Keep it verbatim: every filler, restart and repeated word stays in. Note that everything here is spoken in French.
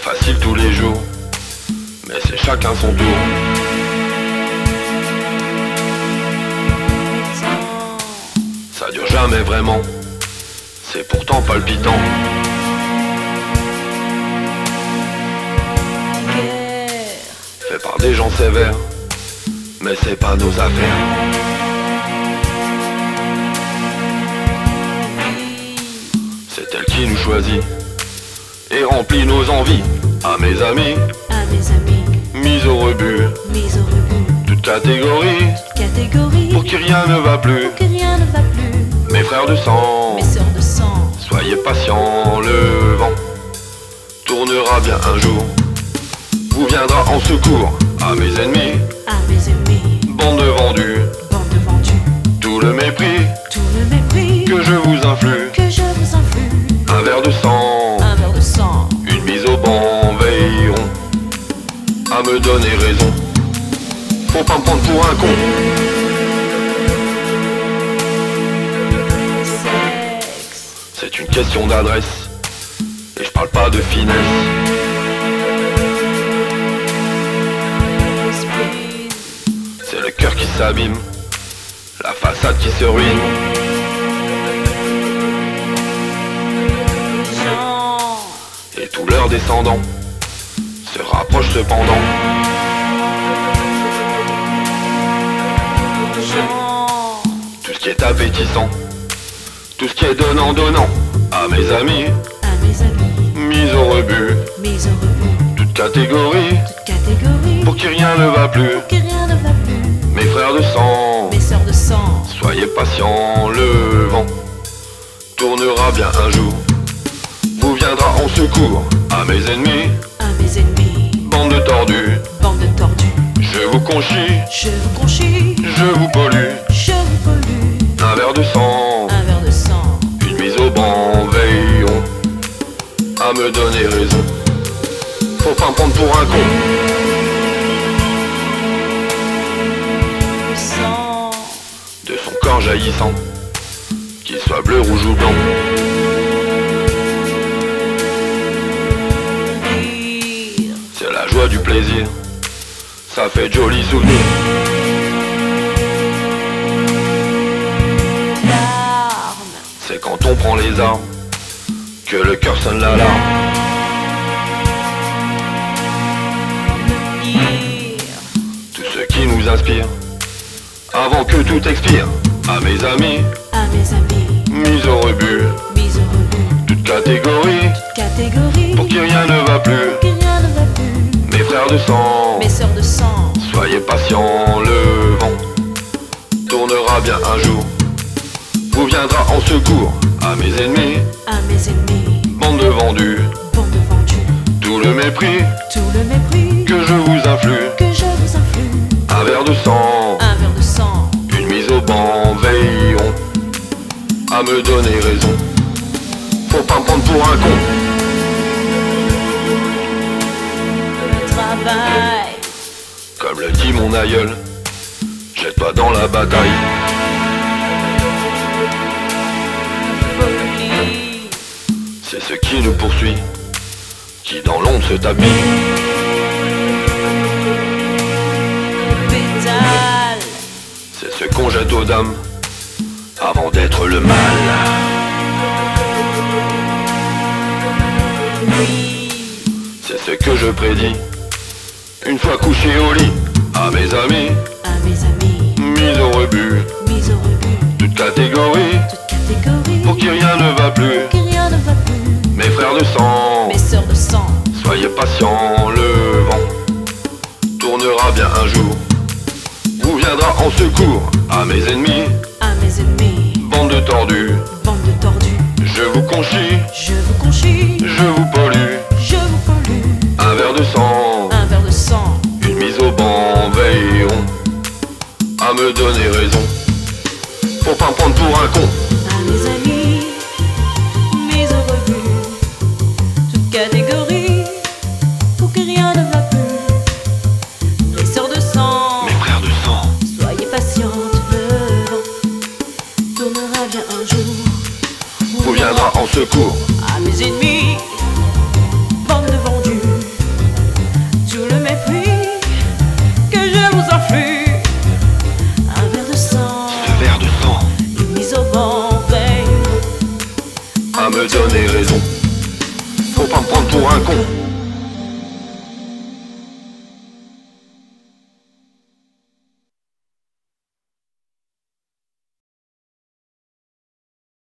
facile tous les jours, mais c'est chacun son tour. Ça dure jamais vraiment, c'est pourtant palpitant. Fait par des gens sévères, mais c'est pas nos affaires. C'est elle qui nous choisit et remplit nos envies. À mes amis, à mes amis, mis au rebut, mis au rebut, toute catégorie, catégorie, pour qui rien ne va plus. pour qui rien ne va plus. Mes frères de sang, mes sœurs de sang, soyez patients, le vent tournera bien un jour, vous viendra en secours. À mes ennemis, à mes ennemis, bande de vendus, bande de vendus, tout le mépris tout le mépris que je vous influe. que je vous influe. Un verre de sang, Un verre de sang, une mise au banc veilleront à me donner raison. Faut pas me prendre pour un con. sexe, C'est une question d'adresse et je parle pas de finesse. speed, C'est le cœur qui s'abîme, la façade qui se ruine. genre, Et tout leur descendant se rapproche cependant. genre, Tout ce qui est appétissant, tout ce qui est donnant donnant. À mes amis, à mes amis, mis au rebut, mis au rebut, toute catégorie, toute catégorie, pour qui rien ne va plus. pour qui rien ne va plus. Mes frères de sang, Mes sœurs de sang, soyez patients, le vent tournera bien un jour, vous viendra en secours. À mes ennemis, à mes ennemis, bande de tordus, bande de tordus, je vous conchis, je vous conchis, je vous pollue. je vous pollue. Un verre de sang, Un verre de sang, une mise au banc, veilleront à me donner raison. Faut pas me prendre pour un con. sang, De son corps jaillissant, qu'il soit bleu, rouge ou blanc. rire, C'est la joie du plaisir, ça fait de jolis souvenirs. larmes, C'est quand on prend les armes que le cœur sonne l'alarme. rire, Tout ce qui nous inspire, avant que tout expire. À mes amis, à mes amis, mis au rebut, mis au rebut, toute catégorie, toute catégorie, pour qui rien ne va plus. pour qui rien ne va plus. Mes frères de sang, Mes sœurs de sang, soyez patients, le vent tournera bien un jour, vous viendra en secours. À mes ennemis, à mes ennemis, bande de vendus, bande de vendus, tout le mépris tout le mépris que je vous influe. que je vous influe. Un verre de sang, Un verre de sang, une mise au banc, veilleront à me donner raison. Faut pas me prendre pour un con. le travail, Comme le dit mon aïeul, jette-toi dans la bataille. folie, C'est ce qui nous poursuit, qui dans l'ombre se tapit. pétale, C'est ce qu'on jette aux dames avant d'être le mal. nuit, C'est ce que je prédis une fois couché au lit. À mes amis, à mes amis, mis au rebut, mis au rebut, toute catégorie, toute catégorie, pour qui rien ne va plus. pour qui rien ne va plus. Mes frères de sang, Mes sœurs de sang, soyez patients, le vent tournera bien un jour, vous viendra en secours. À mes ennemis, à mes ennemis, bande de tordus, bande de tordus, je vous conchis, je vous conchis, je vous pollue. je vous pollue. Un verre de sang, Un verre de sang, une mise au banc, veilleront à me donner raison. Faut pas me prendre pour un con. à mes amis, mis au rebut, toute catégorie, pour que rien ne va plus. Les sœurs de sang, Mes frères de sang, soyez patientes, le vent tournera bien un jour. vous viendra en secours. À mes ennemis, bande de vendus, me donner raison. Faut pas me prendre pour un con.